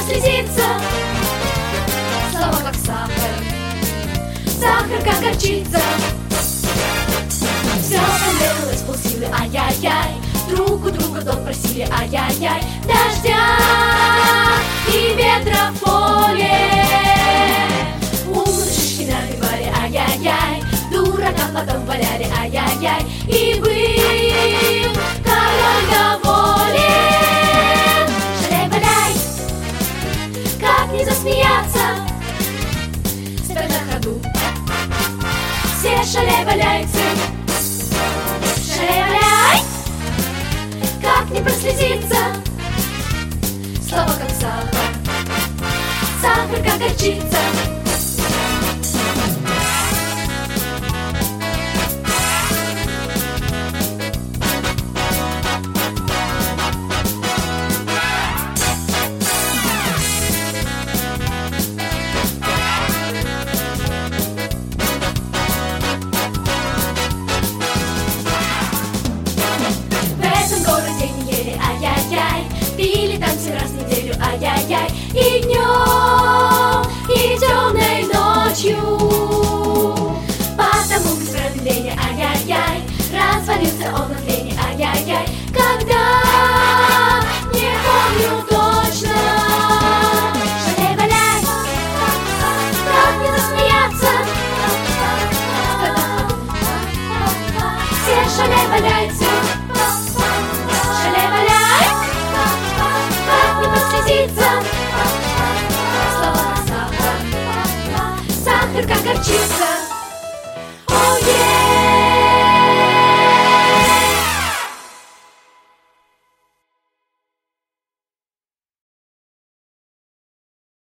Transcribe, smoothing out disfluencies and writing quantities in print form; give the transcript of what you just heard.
прослезиться. Слова как сахар, сахар как горчица. Все понравилось полсилы, ай-яй-яй. Друг у друга долг просили, ай-яй-яй. Дождя и ветра в поле. Умных шишки набивали, ай-яй-яй. Дуракам потом валяли, ай-яй-яй. И был король доволен. Шаляй-валяй, как не засмеяться. Стоят на ходу все шаляй-валяйцы. Шаляй-валяй, как не прослезиться. Слова как сахар, сахар как горчица. Пили там 7 раз в неделю, ай-яй-яй. И днем, и темной ночью. Потому без промедления, ай-яй-яй. Развалился он от лени, ай-яй-яй. Когда, не помню точно. Шаляй-валяй, как не засмеяться. Все шаляй-валяйцы. Слова сахар, сахар как горчица.